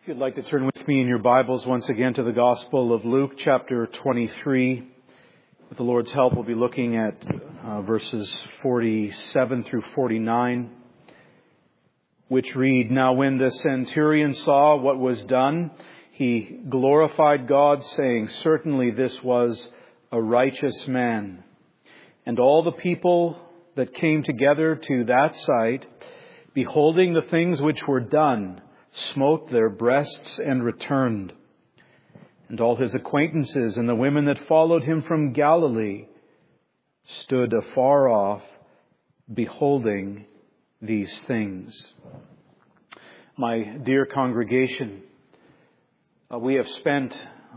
you'd like to turn with me in your Bibles once again to the Gospel of Luke, chapter 23. With the Lord's help, we'll be looking at verses 47 through 49, which read, "Now when the centurion saw what was done, he glorified God, saying, 'Certainly this was a righteous man.' And all the people that came together to that sight, beholding the things which were done, smote their breasts and returned. And all his acquaintances and the women that followed him from Galilee stood afar off, beholding these things." My dear congregation, we have spent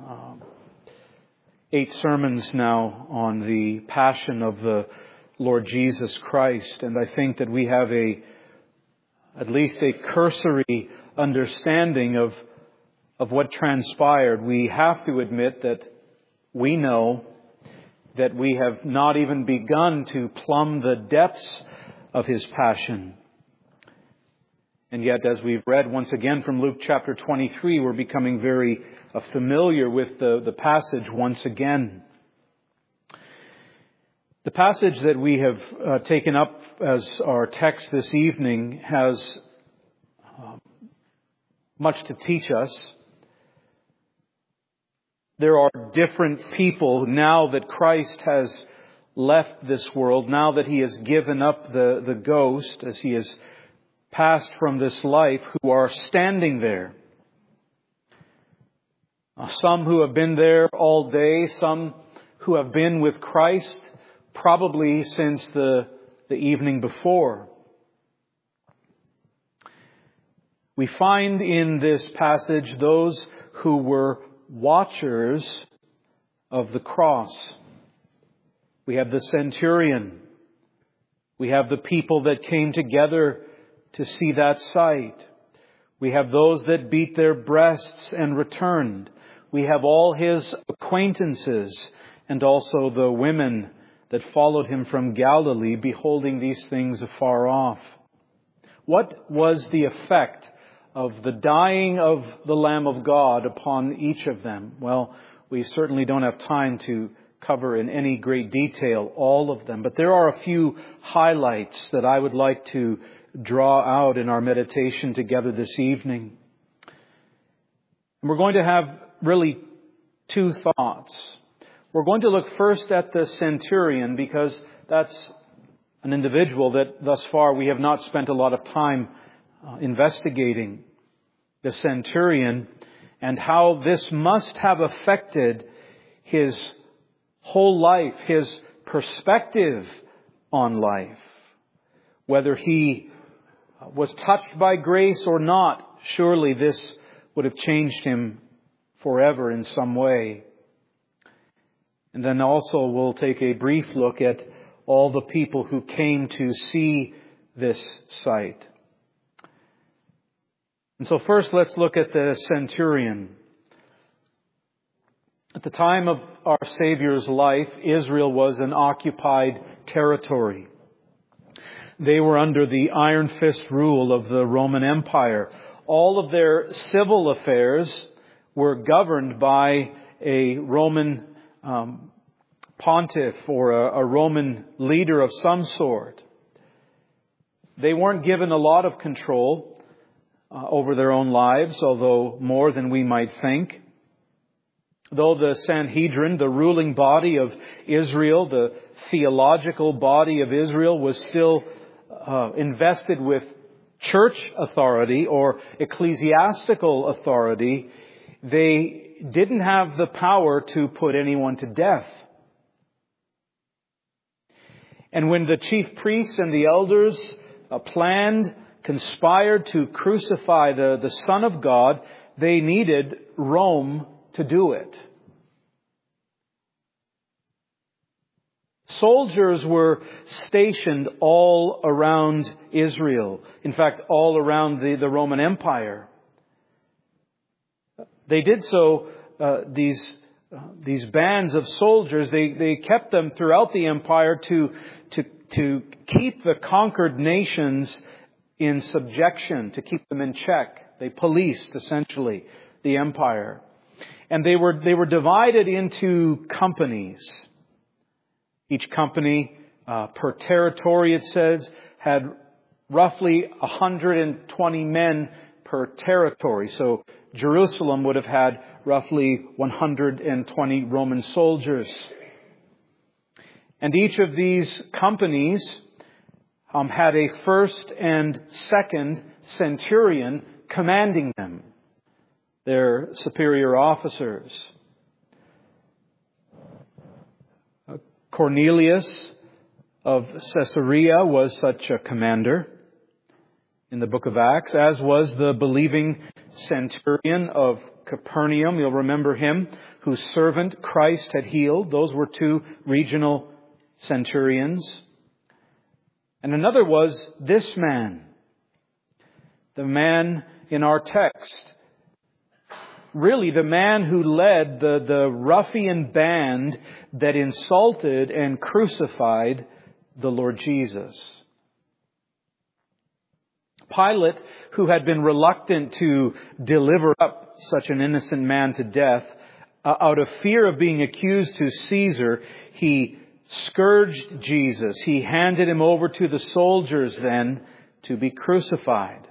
8 sermons now on the passion of the Lord Jesus Christ, and I think that we have at least a cursory understanding of what transpired. We have to admit that we know that we have not even begun to plumb the depths of His passion. And yet, as we've read once again from Luke chapter 23, we're becoming very familiar with the passage once again. The passage that we have taken up as our text this evening has much to teach us. There are different people now that Christ has left this world, now that He has given up the ghost, as He has passed from this life, who are standing there. Some who have been there all day, some who have been with Christ probably since the evening before. We find in this passage those who were watchers of the cross. We have the centurion. We have the people that came together to see that sight. We have those that beat their breasts and returned. We have all His acquaintances and also the women that followed Him from Galilee, beholding these things afar off. What was the effect of the dying of the Lamb of God upon each of them? Well, we certainly don't have time to cover in any great detail all of them, but there are a few highlights that I would like to draw out in our meditation together this evening. And we're going to have really 2 thoughts. We're going to look first at the centurion, because that's an individual that thus far we have not spent a lot of time investigating. The centurion, and how this must have affected his whole life, his perspective on life. Whether he was touched by grace or not, surely this would have changed him forever in some way. And then also we'll take a brief look at all the people who came to see this sight. And so first let's look at the centurion. At the time of our Savior's life, Israel was an occupied territory. They were under the iron fist rule of the Roman Empire. All of their civil affairs were governed by a Roman pontiff or a Roman leader of some sort. They weren't given a lot of control over their own lives, although more than we might think. Though the Sanhedrin, the ruling body of Israel, the theological body of Israel, was still invested with church authority or ecclesiastical authority, they didn't have the power to put anyone to death. And when the chief priests and the elders conspired to crucify the Son of God, they needed Rome to do it. Soldiers were stationed all around Israel. In fact, all around the Roman Empire. They did so, these bands of soldiers, they kept them throughout the empire to keep the conquered nations in subjection, to keep them in check. They policed, essentially, the empire. And they were divided into companies. Each company, per territory, it says, had roughly 120 men per territory. So Jerusalem would have had roughly 120 Roman soldiers. And each of these companies had a first and second centurion commanding them, their superior officers. Cornelius of Caesarea was such a commander in the book of Acts, as was the believing centurion of Capernaum. You'll remember him, whose servant Christ had healed. Those were two regional centurions. And another was this man, the man in our text. Really, the man who led the ruffian band that insulted and crucified the Lord Jesus. Pilate, who had been reluctant to deliver up such an innocent man to death, out of fear of being accused to Caesar, he scourged Jesus. He handed him over to the soldiers then to be crucified.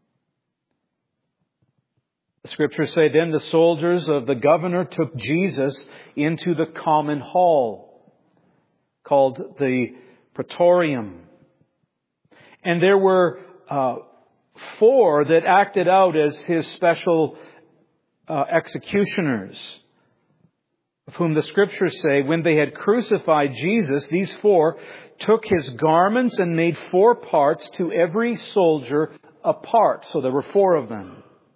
The Scriptures say then the soldiers of the governor took Jesus into the common hall called the Praetorium. And there were 4 that acted out as his special executioners, of whom the Scriptures say when they had crucified Jesus, these 4 took his garments and made 4 parts, to every soldier a part. So there were 4 of them.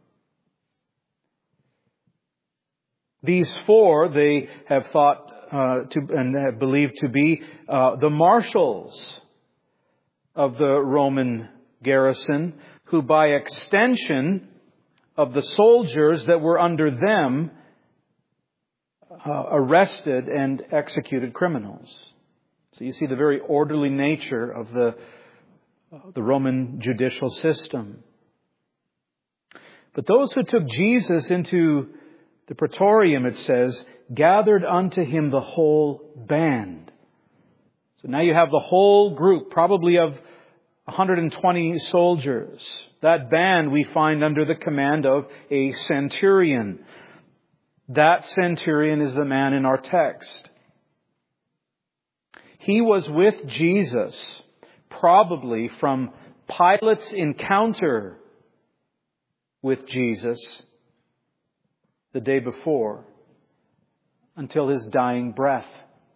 These 4 they have thought and have believed to be the marshals of the Roman garrison, who by extension of the soldiers that were under them arrested and executed criminals. So you see the very orderly nature of the Roman judicial system. But those who took Jesus into the Praetorium, it says, gathered unto him the whole band. So now you have the whole group, probably of 120 soldiers. That band we find under the command of a centurion. That centurion is the man in our text. He was with Jesus, probably from Pilate's encounter with Jesus the day before, until his dying breath.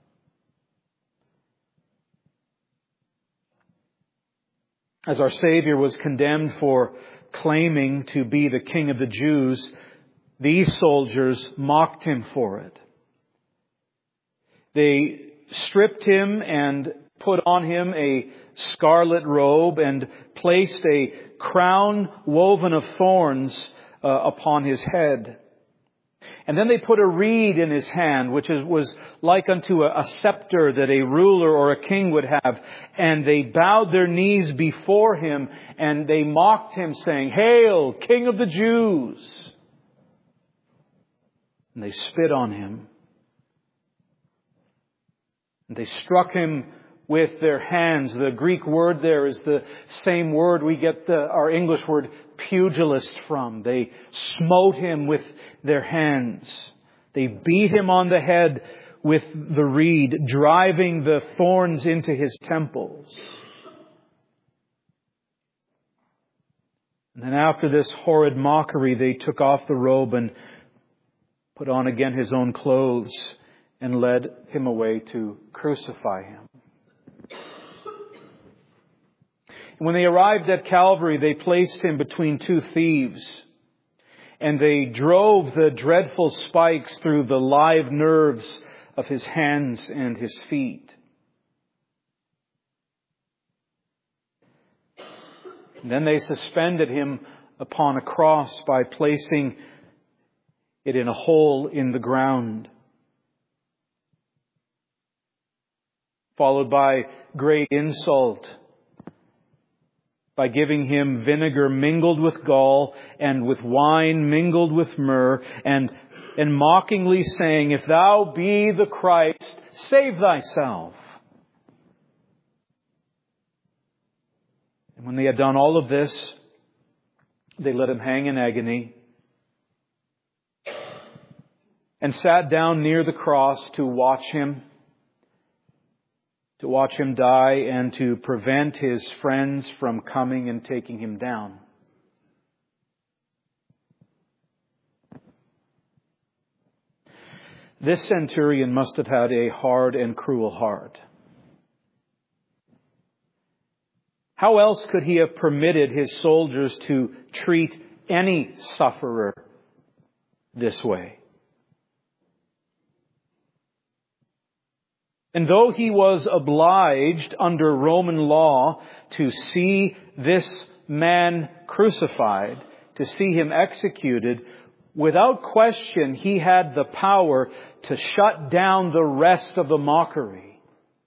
As our Savior was condemned for claiming to be the King of the Jews, these soldiers mocked him for it. They stripped him and put on him a scarlet robe and placed a crown woven of thorns upon his head. And then they put a reed in his hand, which was like unto a scepter that a ruler or a king would have. And they bowed their knees before him and they mocked him, saying, "Hail, King of the Jews!" And they spit on him. And they struck him with their hands. The Greek word there is the same word we get our English word pugilist from. They smote him with their hands. They beat him on the head with the reed, driving the thorns into his temples. And then after this horrid mockery, they took off the robe and put on again his own clothes and led him away to crucify him. When they arrived at Calvary, they placed him between 2 thieves, and they drove the dreadful spikes through the live nerves of his hands and his feet. And then they suspended him upon a cross by placing it in a hole in the ground, followed by great insult by giving him vinegar mingled with gall and with wine mingled with myrrh, and mockingly saying, "If thou be the Christ, save thyself." And when they had done all of this, they let him hang in agony and sat down near the cross to watch him die and to prevent his friends from coming and taking him down. This centurion must have had a hard and cruel heart. How else could he have permitted his soldiers to treat any sufferer this way? And though he was obliged under Roman law to see this man crucified, to see him executed, without question he had the power to shut down the rest of the mockery.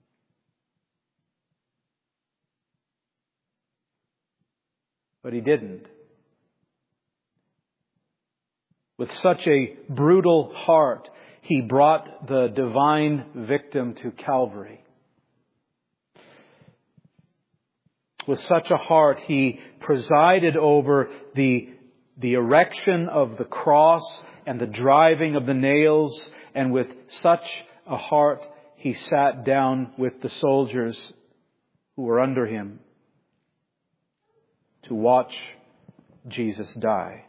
But he didn't. With such a brutal heart, he brought the divine victim to Calvary. With such a heart, he presided over the erection of the cross and the driving of the nails. And with such a heart, he sat down with the soldiers who were under him to watch Jesus die.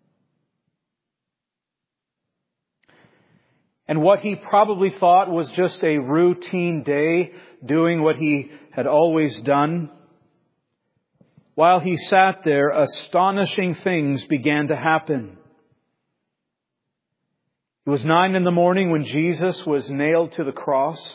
And what he probably thought was just a routine day, doing what he had always done, while he sat there, astonishing things began to happen. It was 9 a.m. when Jesus was nailed to the cross.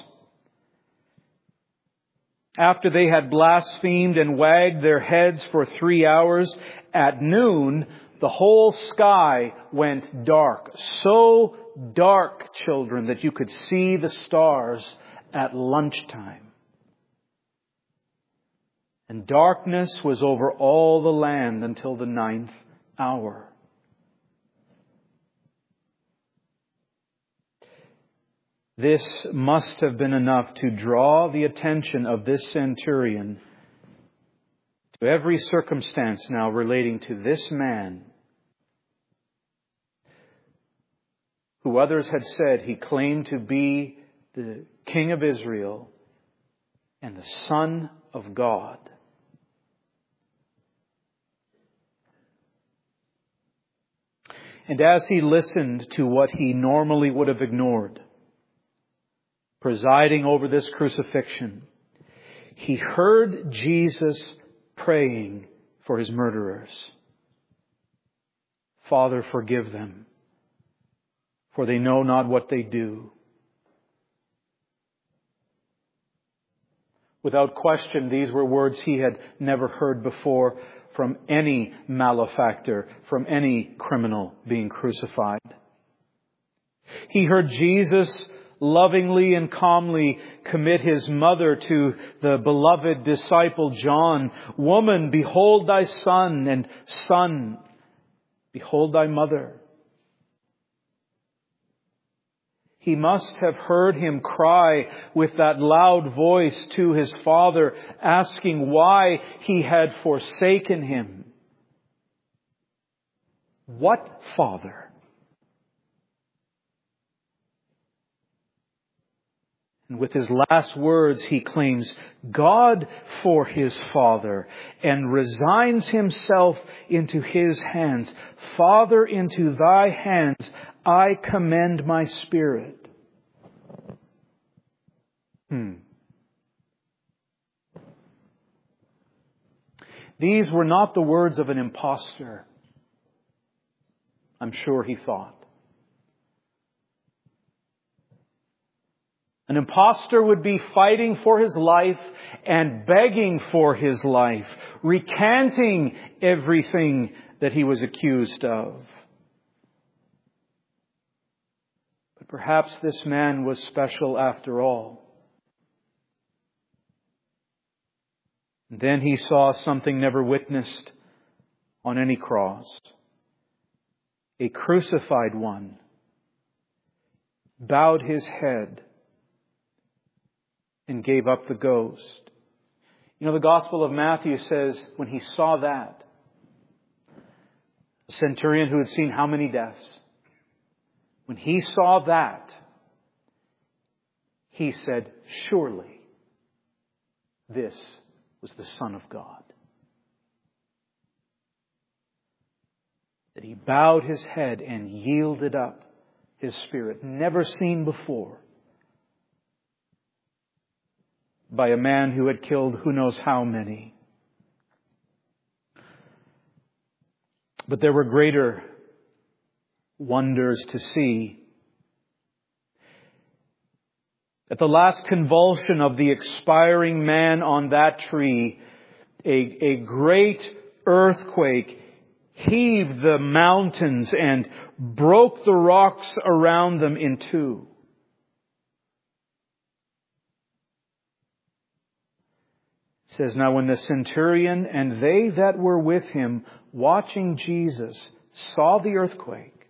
After they had blasphemed and wagged their heads for 3 hours, at noon, the whole sky went dark. So dark, children, that you could see the stars at lunchtime. And darkness was over all the land until the 9th hour. This must have been enough to draw the attention of this centurion to every circumstance now relating to this man, who others had said he claimed to be the King of Israel and the Son of God. And as he listened to what he normally would have ignored, presiding over this crucifixion, he heard Jesus praying for his murderers. "Father, forgive them, for they know not what they do." Without question, these were words he had never heard before from any malefactor, from any criminal being crucified. He heard Jesus lovingly and calmly commit his mother to the beloved disciple John. "Woman, behold thy son, and son, behold thy mother." He must have heard him cry with that loud voice to his Father, asking why he had forsaken him. What Father? And with his last words, he claims God for his Father and resigns himself into his hands. "Father, into thy hands I commend my spirit." These were not the words of an impostor, I'm sure he thought. An impostor would be fighting for his life and begging for his life, recanting everything that he was accused of. But perhaps this man was special after all. Then he saw something never witnessed on any cross. A crucified one bowed his head and gave up the ghost. You know, the Gospel of Matthew says when he saw that, a centurion who had seen how many deaths, when he saw that, he said, surely this was the Son of God. That he bowed his head and yielded up his spirit, never seen before, by a man who had killed who knows how many. But there were greater wonders to see. At the last convulsion of the expiring man on that tree, a great earthquake heaved the mountains and broke the rocks around them in two. It says, now when the centurion and they that were with him watching Jesus saw the earthquake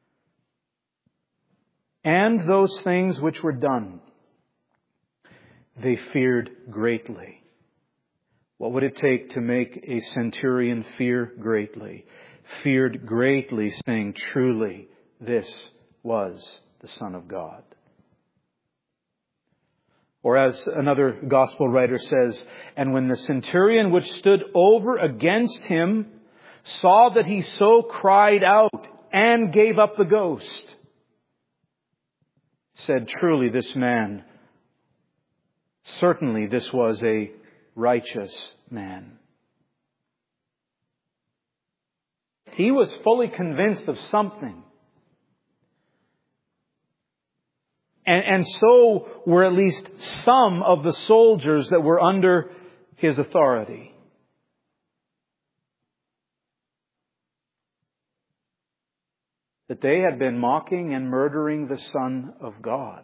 and those things which were done, they feared greatly. What would it take to make a centurion fear greatly? Feared greatly, saying, truly, this was the Son of God. Or as another gospel writer says, and when the centurion which stood over against him saw that he so cried out and gave up the ghost, said, truly this man, certainly this was a righteous man. He was fully convinced of something. And so were at least some of the soldiers that were under his authority. That they had been mocking and murdering the Son of God.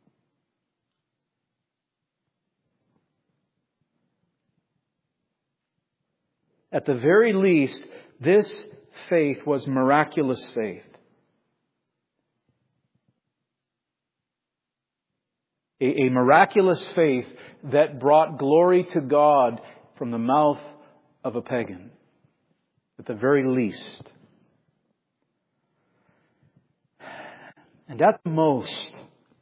At the very least, this faith was miraculous faith. A miraculous faith that brought glory to God from the mouth of a pagan. At the very least. And at the most,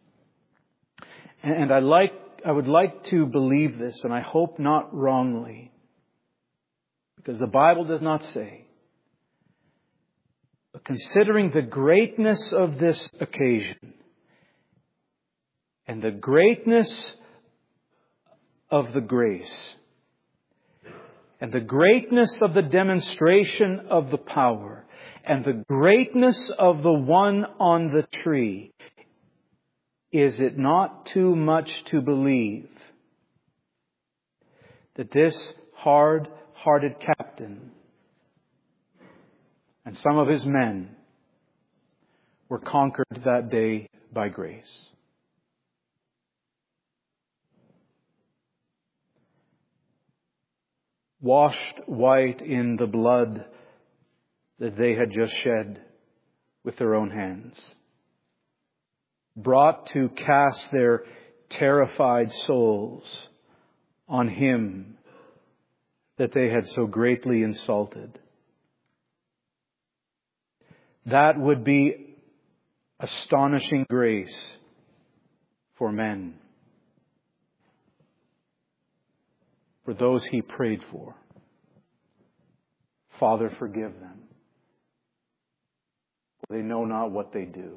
and I would like to believe this, and I hope not wrongly, because the Bible does not say, but considering the greatness of this occasion, and the greatness of the grace, and the greatness of the demonstration of the power, and the greatness of the one on the tree, is it not too much to believe that this hard-hearted captain and some of his men were conquered that day by grace? Washed white in the blood that they had just shed with their own hands. Brought to cast their terrified souls on Him that they had so greatly insulted. That would be astonishing grace for men. For those He prayed for. Father, forgive them. For they know not what they do.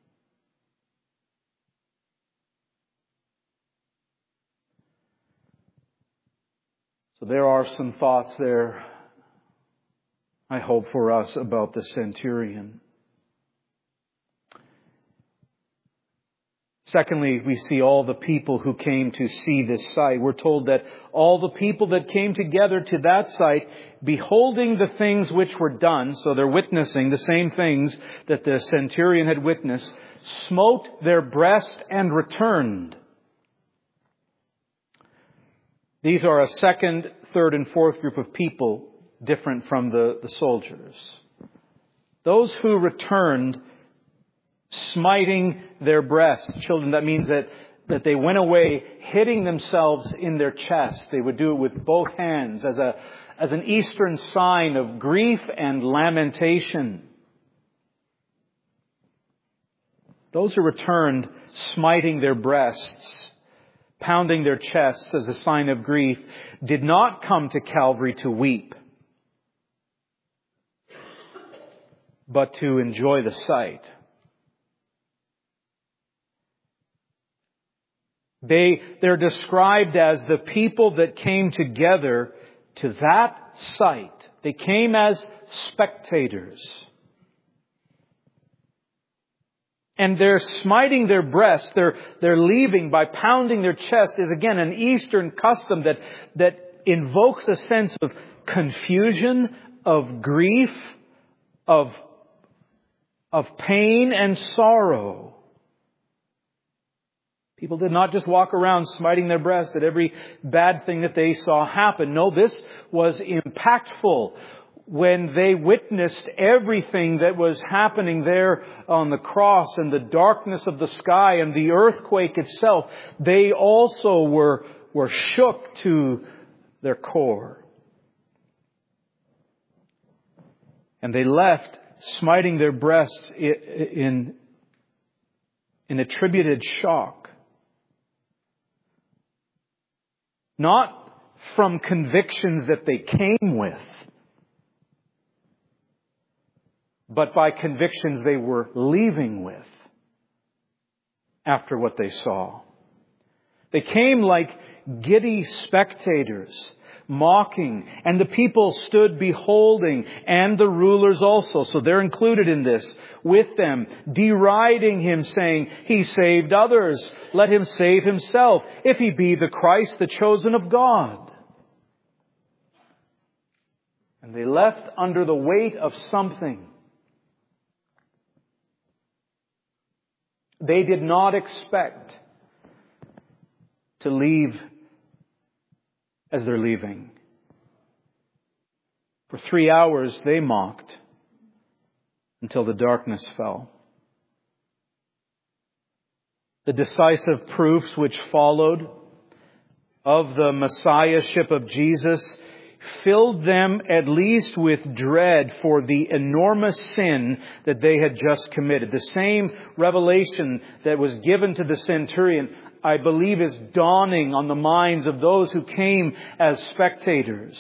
So there are some thoughts there, I hope, for us about the centurion. Secondly, we see all the people who came to see this sight. We're told that all the people that came together to that sight, beholding the things which were done, so they're witnessing the same things that the centurion had witnessed, smote their breast and returned. These are a second, third and fourth group of people different from the soldiers. Those who returned smiting their breasts. Children, that means that they went away hitting themselves in their chest. They would do it with both hands as an Eastern sign of grief and lamentation. Those who returned smiting their breasts, pounding their chests as a sign of grief, did not come to Calvary to weep, but to enjoy the sight. They're described as the people that came together to that sight. They came as spectators. And they're smiting their breasts, they're leaving by pounding their chest is again an Eastern custom that invokes a sense of confusion, of grief, of pain and sorrow. People did not just walk around smiting their breast at every bad thing that they saw happen. No, this was impactful. When they witnessed everything that was happening there on the cross and the darkness of the sky and the earthquake itself, they also were shook to their core. And they left smiting their breasts in attributed shock. Not from convictions that they came with, but by convictions they were leaving with after what they saw. They came like giddy spectators, mocking, and the people stood beholding, and the rulers also. So they're included in this with them, deriding him, saying, "He saved others. Let him save himself, if he be the Christ, the chosen of God." And they left under the weight of something they did not expect to leave as they're leaving. For 3 hours they mocked until the darkness fell. The decisive proofs which followed of the Messiahship of Jesus filled them at least with dread for the enormous sin that they had just committed. The same revelation that was given to the centurion, I believe, is dawning on the minds of those who came as spectators.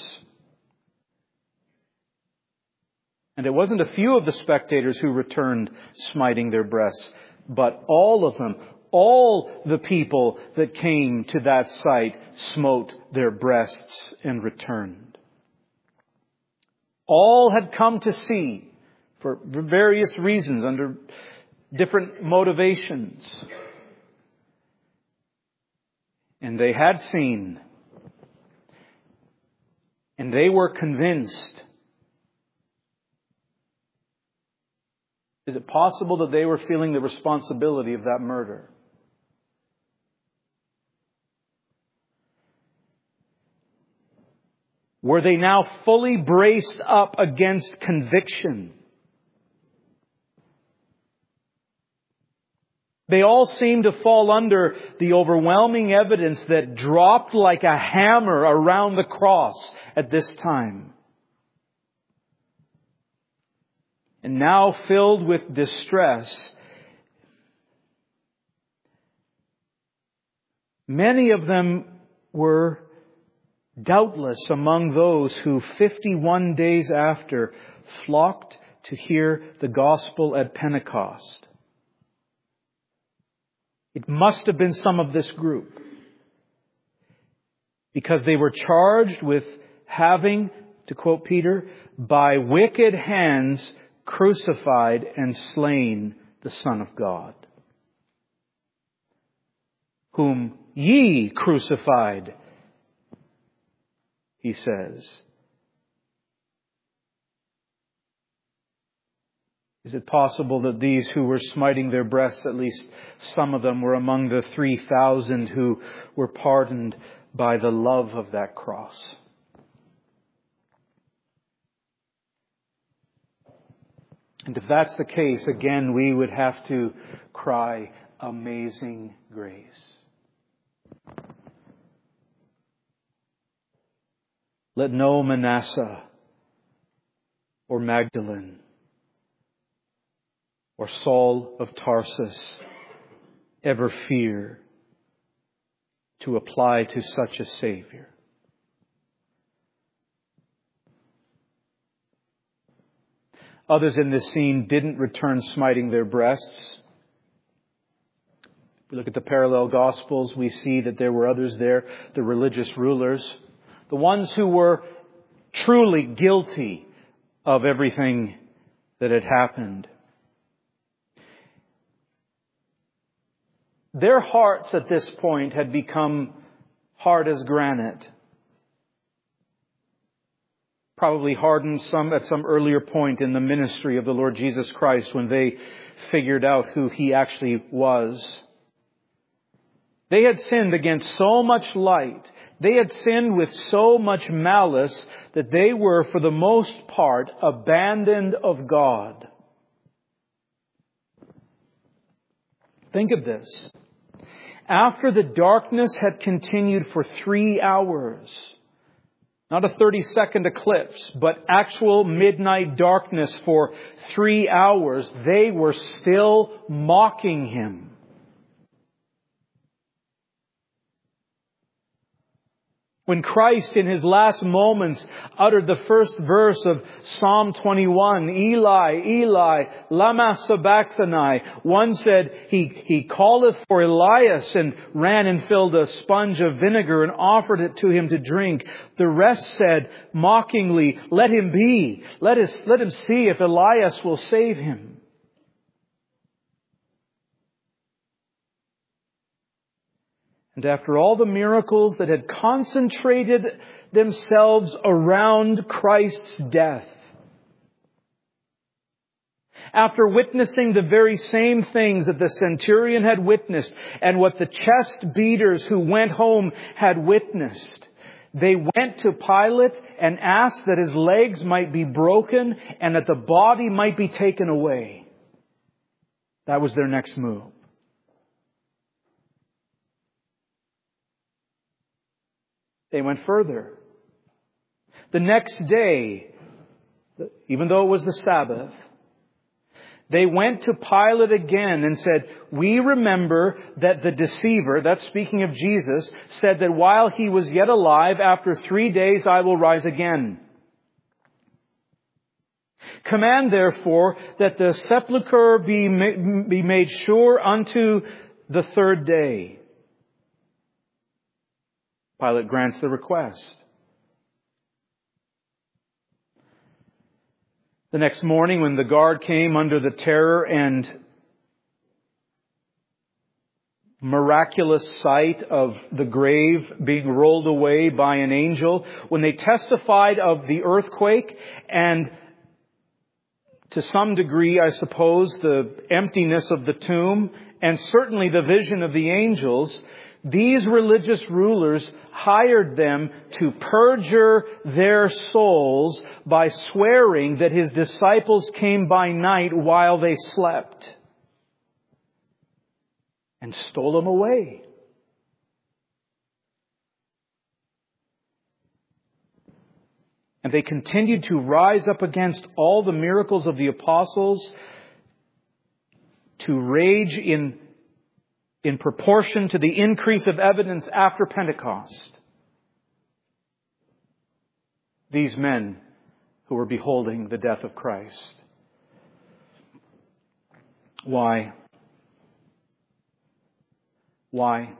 And it wasn't a few of the spectators who returned smiting their breasts, but all of them, all the people that came to that sight smote their breasts and returned. All had come to see for various reasons, under different motivations. And they had seen, and they were convinced. Is it possible that they were feeling the responsibility of that murder? Were they now fully braced up against conviction? They all seemed to fall under the overwhelming evidence that dropped like a hammer around the cross at this time. And now filled with distress, many of them were doubtless among those who 51 days after flocked to hear the gospel at Pentecost. It must have been some of this group, because they were charged with having, to quote Peter, by wicked hands crucified and slain the Son of God, whom ye crucified, he says. Is it possible that these who were smiting their breasts, at least some of them, were among the 3,000 who were pardoned by the love of that cross? And if that's the case, again, we would have to cry, amazing grace. Let no Manasseh or Magdalene or Saul of Tarsus ever fear to apply to such a Savior. Others in this scene didn't return smiting their breasts. If we look at the parallel Gospels, we see that there were others there, the religious rulers, the ones who were truly guilty of everything that had happened. Their hearts at this point had become hard as granite. Probably hardened at some earlier point in the ministry of the Lord Jesus Christ when they figured out who He actually was. They had sinned against so much light. They had sinned with so much malice that they were, for the most part, abandoned of God. Think of this. After the darkness had continued for 3 hours, not a 30-second eclipse, but actual midnight darkness for 3 hours, they were still mocking Him. When Christ, in His last moments, uttered the first verse of Psalm 21, Eli, Eli, lama sabachthani, one said, He calleth for Elias, and ran and filled a sponge of vinegar and offered it to him to drink. The rest said mockingly, let him be. Let him see if Elias will save him. And after all the miracles that had concentrated themselves around Christ's death, after witnessing the very same things that the centurion had witnessed and what the chest beaters who went home had witnessed, they went to Pilate and asked that His legs might be broken and that the body might be taken away. That was their next move. They went further. The next day, even though it was the Sabbath, they went to Pilate again and said, we remember that the deceiver, that's speaking of Jesus, said that while He was yet alive, after 3 days I will rise again. Command therefore that the sepulchre be made sure unto the 3rd day. Pilate grants the request. The next morning, when the guard came under the terror and miraculous sight of the grave being rolled away by an angel, when they testified of the earthquake and to some degree, I suppose, the emptiness of the tomb and certainly the vision of the angels, these religious rulers hired them to perjure their souls by swearing that His disciples came by night while they slept and stole Him away. And they continued to rise up against all the miracles of the apostles, to rage in proportion to the increase of evidence after Pentecost. These men who were beholding the death of Christ. Why? Why?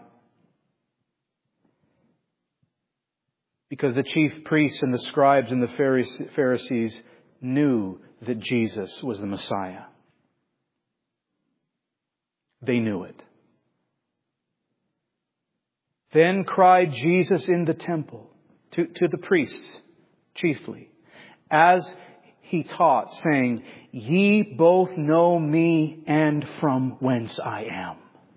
Because the chief priests and the scribes and the Pharisees knew that Jesus was the Messiah. They knew it. Then cried Jesus in the temple to the priests chiefly, as He taught, saying, Ye both know me, and from whence I am.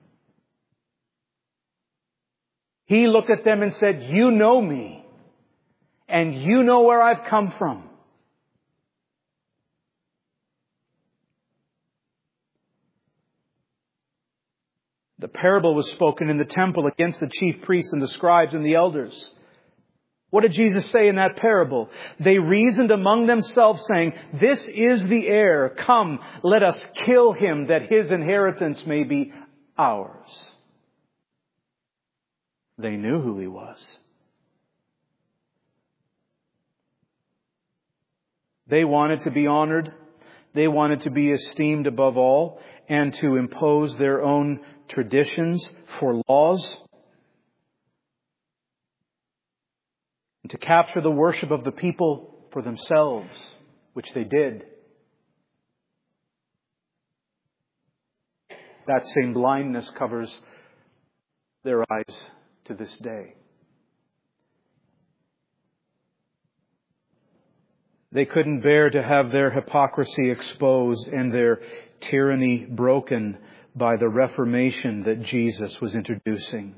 He looked at them and said, you know me, and you know where I've come from. The parable was spoken in the temple against the chief priests and the scribes and the elders. What did Jesus say in that parable? They reasoned among themselves, saying, "This is the heir. Come, let us kill him, that his inheritance may be ours." They knew who he was. They wanted to be honored. They wanted to be esteemed above all and to impose their own traditions for laws and to capture the worship of the people for themselves, which they did. That same blindness covers their eyes to this day. They couldn't bear to have their hypocrisy exposed and their tyranny broken by the reformation that Jesus was introducing.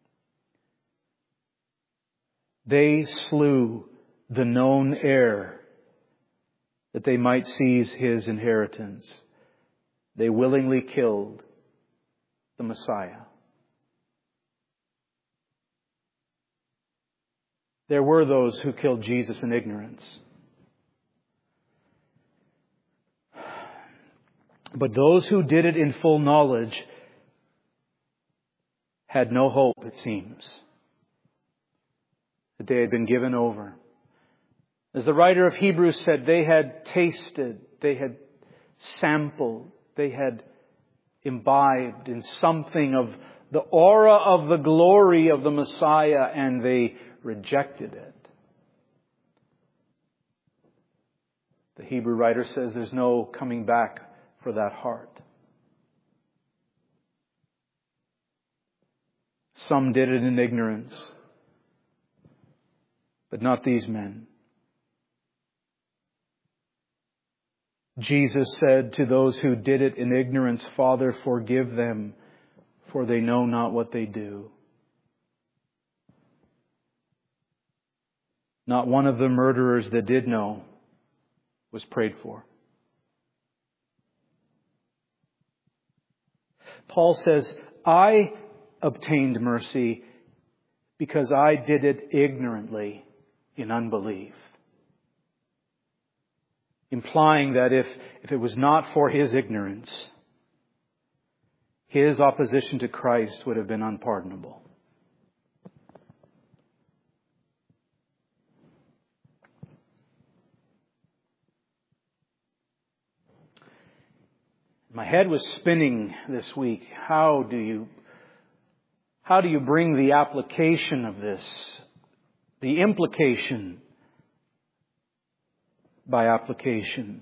They slew the known heir that they might seize his inheritance. They willingly killed the Messiah. There were those who killed Jesus in ignorance. But those who did it in full knowledge had no hope, it seems, that they had been given over. As the writer of Hebrews said, they had tasted, they had sampled, they had imbibed in something of the aura of the glory of the Messiah, and they rejected it. The Hebrew writer says there's no coming back for that heart. Some did it in ignorance, but not these men. Jesus said to those who did it in ignorance, "Father, forgive them, for they know not what they do." Not one of the murderers that did know was prayed for. Paul says, "I obtained mercy because I did it ignorantly in unbelief." Implying that if it was not for his ignorance, his opposition to Christ would have been unpardonable. My head was spinning this week. How do you bring the application of this, the implication by application?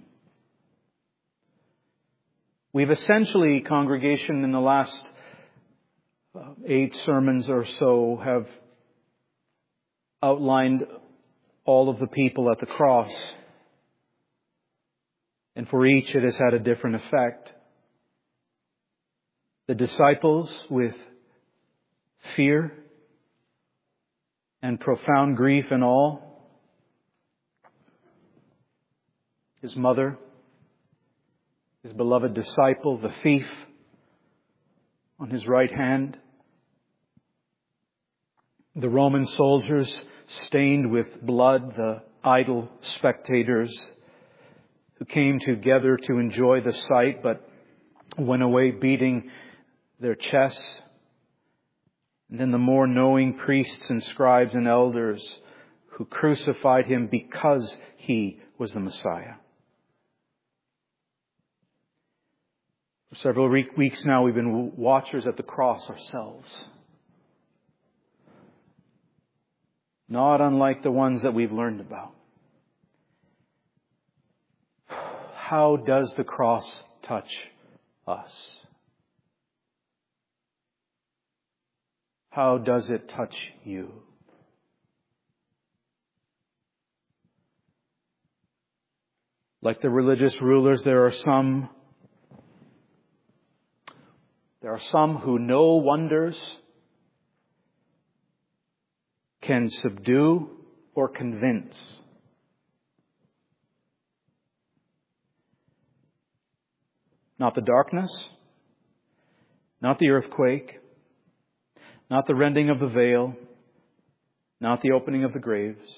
We've essentially, congregation, in the last 8 sermons or so have outlined all of the people at the cross. And for each it has had a different effect. The disciples with fear and profound grief and awe. His mother, his beloved disciple, the thief on his right hand. The Roman soldiers stained with blood, the idle spectators who came together to enjoy the sight but went away beating their chests. And then the more knowing priests and scribes and elders who crucified him because he was the Messiah. For several weeks now we've been watchers at the cross ourselves. Not unlike the ones that we've learned about. How does the cross touch us? How does it touch you? Like the religious rulers, there are some who no wonders can subdue or convince. Not the darkness, Not the earthquake, not the rending of the veil, not the opening of the graves,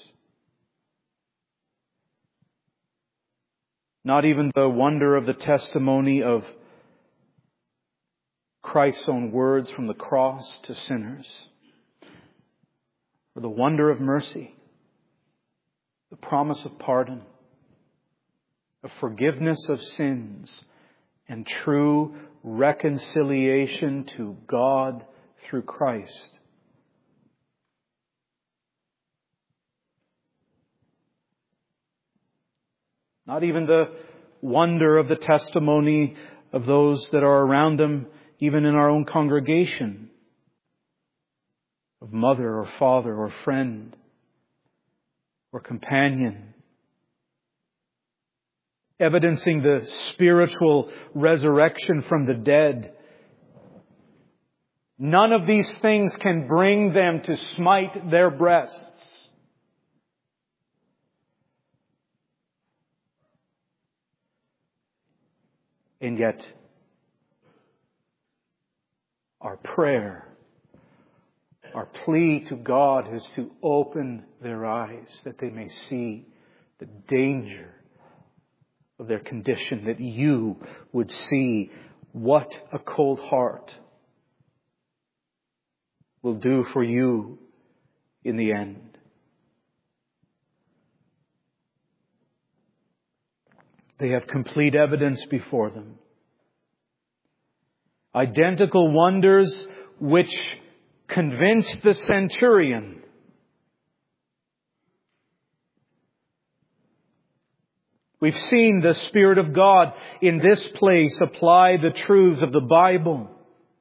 not even the wonder of the testimony of Christ's own words from the cross to sinners, or the wonder of mercy, the promise of pardon, of forgiveness of sins, and true reconciliation to God through Christ. Not even the wonder of the testimony of those that are around them, even in our own congregation, of mother or father or friend or companion, evidencing the spiritual resurrection from the dead. None of these things can bring them to smite their breasts. And yet, our prayer, our plea to God is to open their eyes that they may see the danger of their condition, that you would see what a cold heart will do for you in the end. They have complete evidence before them. Identical wonders which convinced the centurion. We've seen the Spirit of God in this place apply the truths of the Bible.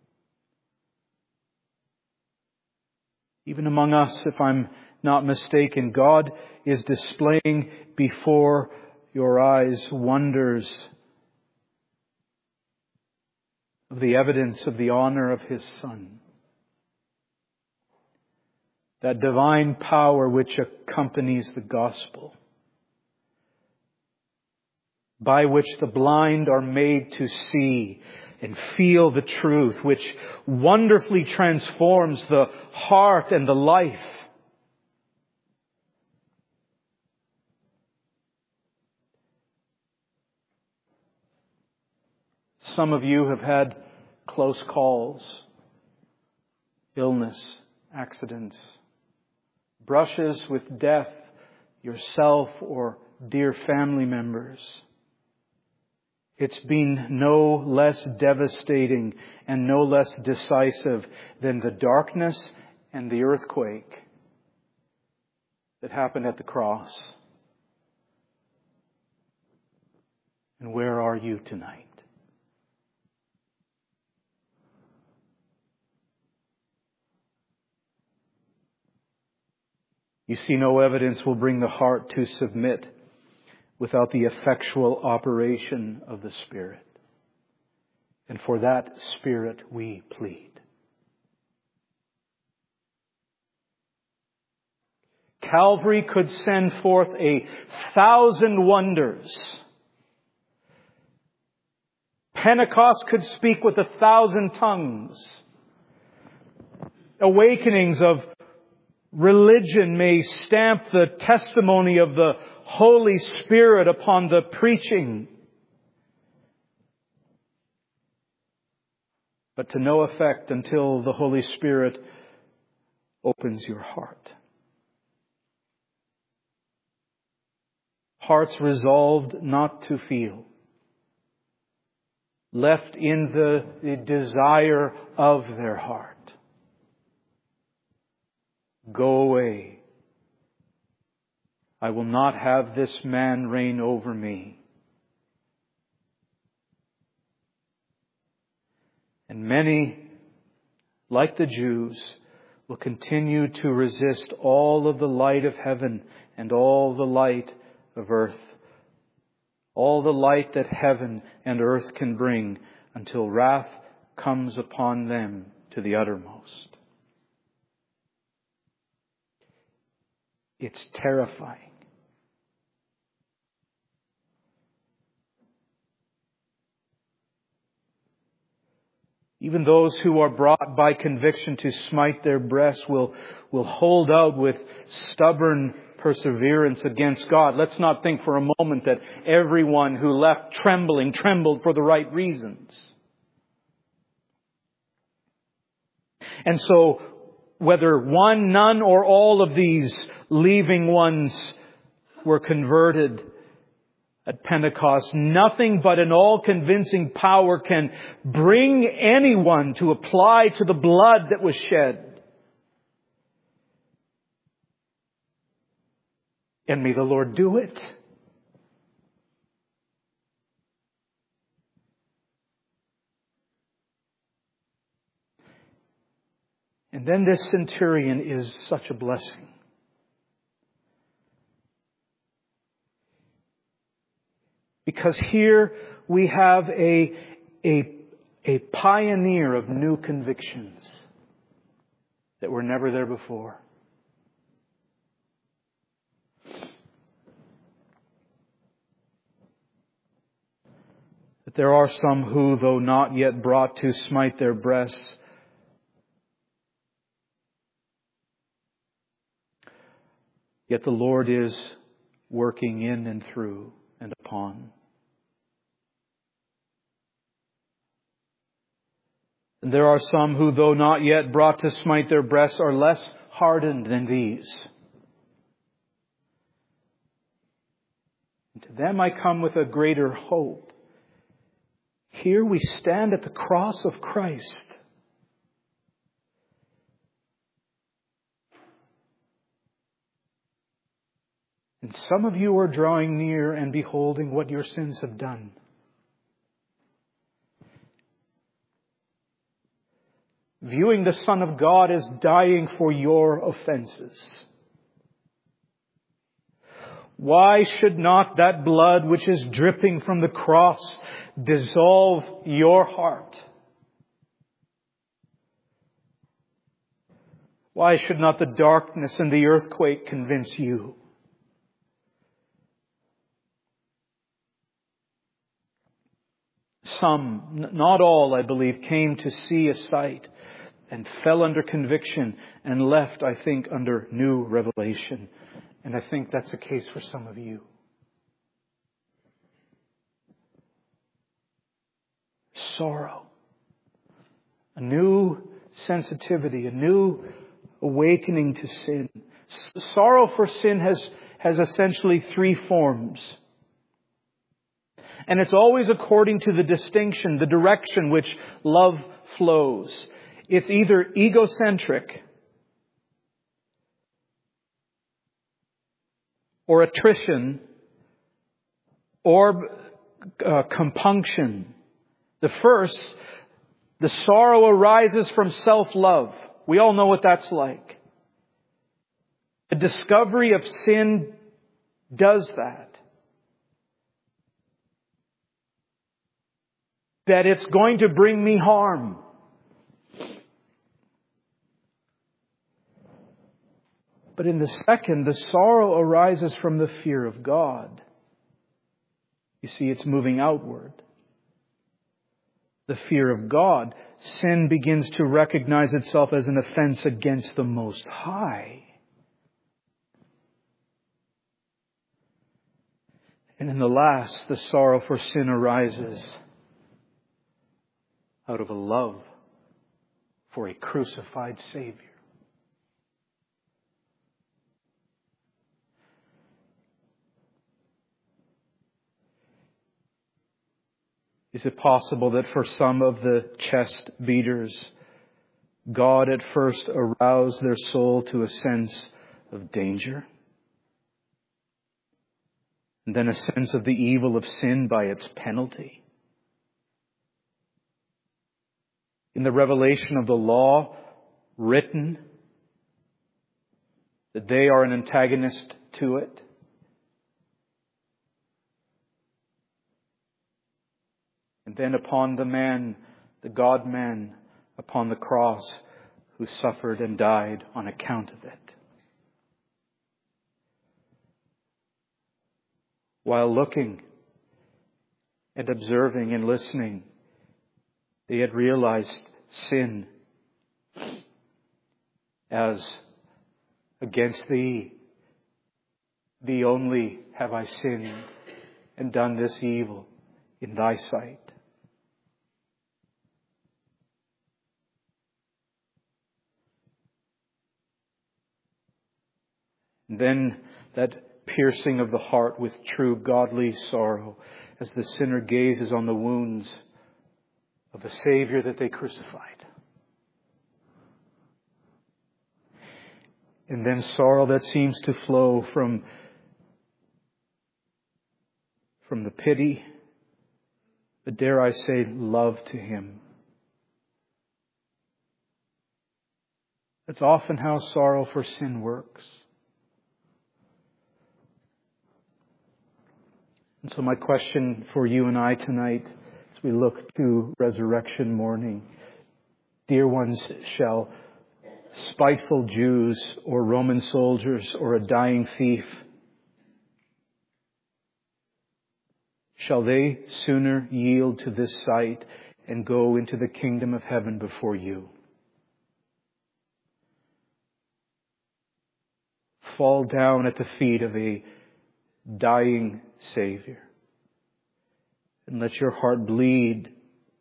Even among us, if I'm not mistaken, God is displaying before your eyes wonders of the evidence of the honor of His Son. That divine power which accompanies the gospel, by which the blind are made to see and feel the truth, which wonderfully transforms the heart and the life. Some of you have had close calls, illness, accidents, brushes with death, yourself or dear family members. It's been no less devastating and no less decisive than the darkness and the earthquake that happened at the cross. And where are you tonight? You see, no evidence will bring the heart to submit without the effectual operation of the Spirit. And for that Spirit we plead. Calvary could send forth 1,000 wonders. Pentecost could speak with 1,000 tongues. Awakenings of religion may stamp the testimony of the Holy Spirit upon the preaching. But to no effect until the Holy Spirit opens your heart. Hearts resolved not to feel. Left in the desire of their heart. Go away. I will not have this man reign over me. And many, like the Jews, will continue to resist all of the light of heaven and all the light of earth. All the light that heaven and earth can bring until wrath comes upon them to the uttermost. It's terrifying. Even those who are brought by conviction to smite their breasts will hold out with stubborn perseverance against God. Let's not think for a moment that everyone who left trembled for the right reasons. And so, whether one, none, or all of these leaving ones were converted at Pentecost, nothing but an all-convincing power can bring anyone to apply to the blood that was shed. And may the Lord do it. And then this centurion is such a blessing. Because here we have a pioneer of new convictions that were never there before. That there are some who, though not yet brought to smite their breasts, yet the Lord is working in and through and upon. And there are some who, though not yet brought to smite their breasts, are less hardened than these. And to them I come with a greater hope. Here we stand at the cross of Christ. And some of you are drawing near and beholding what your sins have done. Viewing the Son of God as dying for your offenses. Why should not that blood which is dripping from the cross dissolve your heart? Why should not the darkness and the earthquake convince you? Some, not all, I believe, came to see a sight and fell under conviction and left, I think, under new revelation. And I think that's the case for some of you. Sorrow. A new sensitivity, a new awakening to sin. Sorrow for sin has essentially three forms. And it's always according to the distinction, the direction which love flows. It's either egocentric or attrition or compunction. The first, the sorrow arises from self-love. We all know what that's like. The discovery of sin does that. That it's going to bring me harm. But in the second, the sorrow arises from the fear of God. You see, it's moving outward. The fear of God. Sin begins to recognize itself as an offense against the Most High. And in the last, the sorrow for sin arises out of a love for a crucified Savior. Is it possible that for some of the chest beaters, God at first aroused their soul to a sense of danger? And then a sense of the evil of sin by its penalty? In the revelation of the law written, that they are an antagonist to it. And then upon the man, the God-man, upon the cross, who suffered and died on account of it. While looking and observing and listening, They had realized sin as against Thee. Thee only have I sinned and done this evil in Thy sight. And then that piercing of the heart with true godly sorrow as the sinner gazes on the wounds of a Savior that they crucified. And then sorrow that seems to flow from the pity, but dare I say, love to Him. That's often how sorrow for sin works. And so my question for you and I tonight, as we look to resurrection morning, dear ones, shall spiteful Jews or Roman soldiers or a dying thief, shall they sooner yield to this sight and go into the kingdom of heaven before you? Fall down at the feet of a dying Savior and let your heart bleed.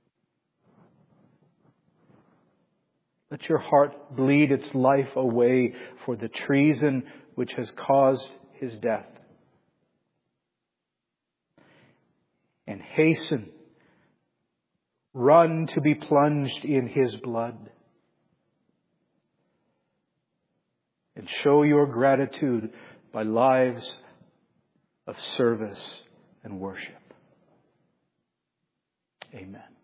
Let your heart bleed its life away for the treason which has caused His death. And hasten, run to be plunged in His blood. And show your gratitude by lives of service and worship. Amen.